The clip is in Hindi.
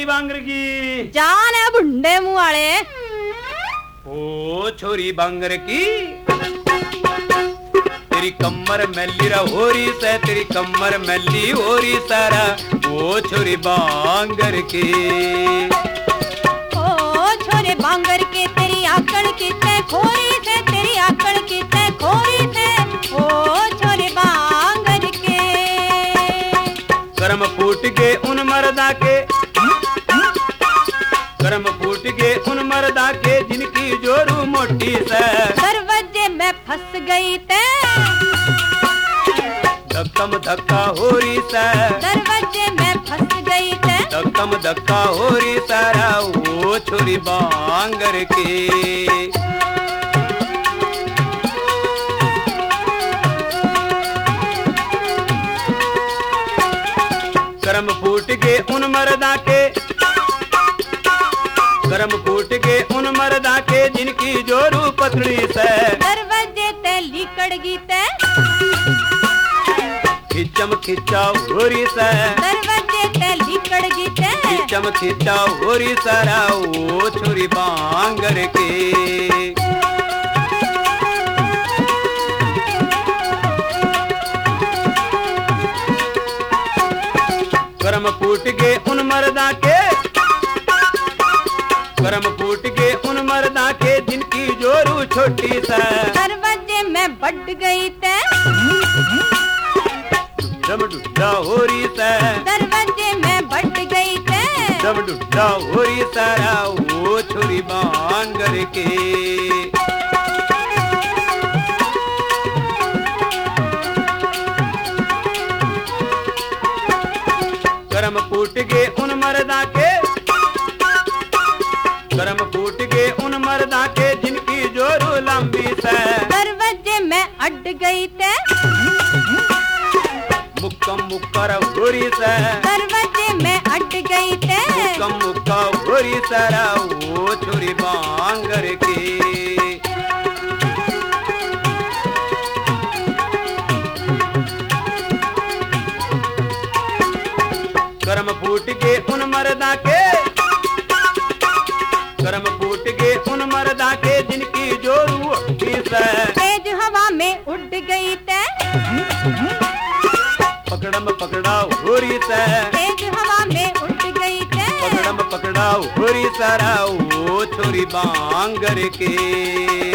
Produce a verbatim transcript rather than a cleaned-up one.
बांगर की जान है बुंडे मुंह वाले। ओ छोरी बांगर की तेरी कमर मैली रा होरी से, तेरी कमर मैली होरी सारा। ओ छोरी बांगर की ओ छोरे बांगर के तेरी आकड़ की ते खोरी से, तेरी आकड़ की ते खोरी से। ओ छोरे बांगर के कर्म फूट गए उन मर्दा के, कर्म फूट गए उन मर्दा के जिनकी जोरू मोटी से। दरवाजे में फंस गई ते धक्कम धक्का होरी से, दरवाजे में फंस गई ते धक्कम धक्का होरी सारा। ओ छोरी बांगर की कर्म फूट गए उन मर्दा के, कर्म फूट गए उन मर्दा के जिनकी जोरू पतली से। दरवाजे ते लिकड़ गई ते खिचम खिचा होरी से, दरवाजे ते लिकड़ गई ते खिचम खिचा होरी सारा। ओ छोरी बांगर के कर्म फूट गए उन मर्दा के, कर्म फूट गए उन मर्दा के जिनकी जोरू छोटी सा। दरवाजे में बढ़ गई ते जब डुड्डा होरी सा, दरवाजे में बढ़ गई ते जब डुड्डा होरी सारा। ओ छोरी बांगर के कर्म फूट गए उन मर्दा के, कर्म फूट गए उन मर्दा के जिनकी जोरू लंबी से। दरवाजे में अड़ गई ते मुक्कम मुक्कर होरी से, दरवाजे में अड़ गई ते मुक्कम मुक्का होरी सारा। ओ छोरी बांगर की कर्म फूट गए उन मर्दा के, कर्म फूट गए उन मर्दा के जिनकी जोरू बीस है। तेज हवा में उड़ गई ते पकड़म पकड़ा होरी से, तेज हवा में उड़ गई ते पकड़म पकड़ा होरी सारा। ओ छोरी बांगर के